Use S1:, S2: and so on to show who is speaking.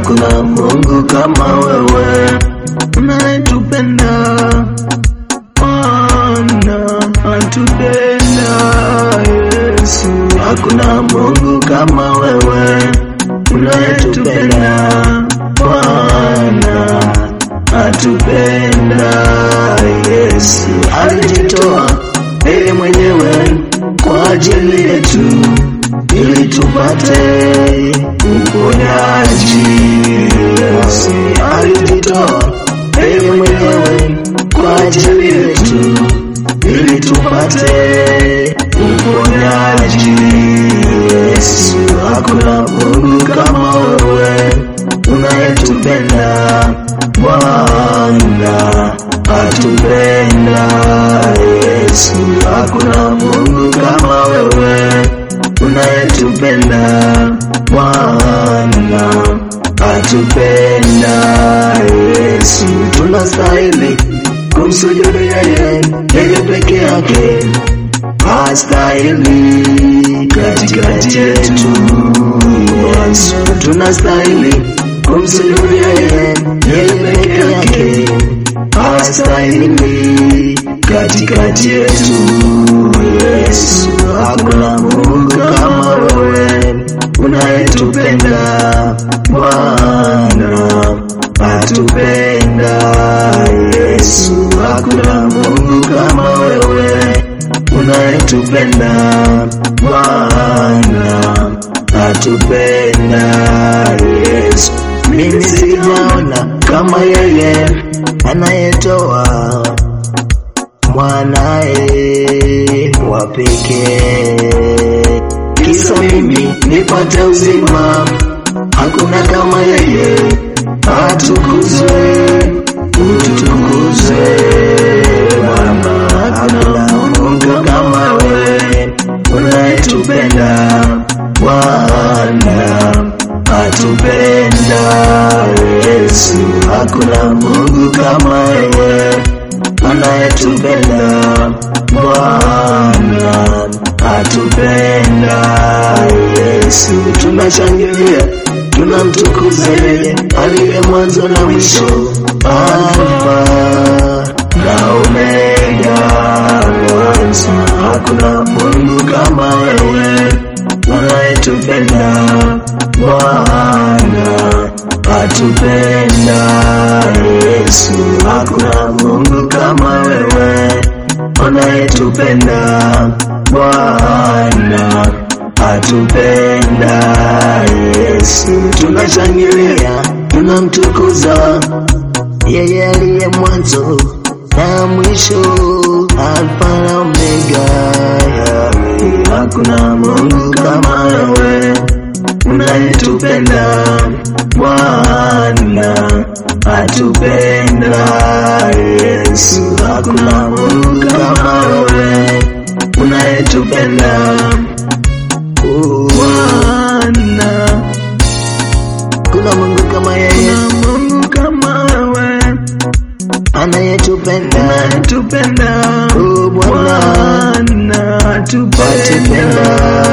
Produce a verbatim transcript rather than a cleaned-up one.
S1: hakuna Mungu kama wewe, unayetupenda Bwana, atupenda Yesu. Hakuna Mungu kama wewe, unayetupenda Bwana, atupenda Yesu. Alijitoa yeye mwenyewe kwa ajili yetu ili tupate uponyaji. Yesu alijitoa yeye mwenyewe kwa ajili yetu ili tupate uponyaji. Yesu, hakuna Mungu kama wewe, unayetupenda Bwana, atupenda Yesu. Hakuna Mungu kama wewe, unayetupenda Bwana, atupenda Yesu. Tunastahili kumsujudu yeye, yeye peke yake hastahili katikati yetu. Yesu, tunastahili kumsujudu yeye, yeye peke yake hastahili katikati yetu. Yesu, hakuna Mungu kama wewe, unayetupenda Bwana, atupenda Yesu. Hakuna Mungu kama wewe, unayetupenda Bwana, atupenda Yesu. Mimi sijaona kama yeye anayetoa mwanae wa pekee kisa mimi nipate uzima. Hakuna kama yeye, atukuzwe, utukuzwe Bwana. Hakuna Mungu kama wewe, unayetupenda Bwana, atupenda Yesu. Hakuna Mungu kama wewe, anayetupenda Bwana, atupenda Yesu. Tunashangilia, tunamtukuza yeye aliye mwanzo na mwisho, Alfa na Omega. Hakuna Mungu kama wewe, anayetupenda Bwana, atupenda Yesu. Hakuna Mungu kama wewe, anayetupenda Bwana, atupenda Yesu. Tunashangilia, tunamtukuza yeye aliye mwanzo na mwisho, Alfa na Omega. Hakuna Mungu kama wewe, unayetupenda Bwana, atupenda Yesu. Hakuna Mungu kama wewe, unayetupenda Bwana. Kuna Mungu kama yeye, Mungu kama wewe, anayetupenda, anayetupenda Bwana, atupenda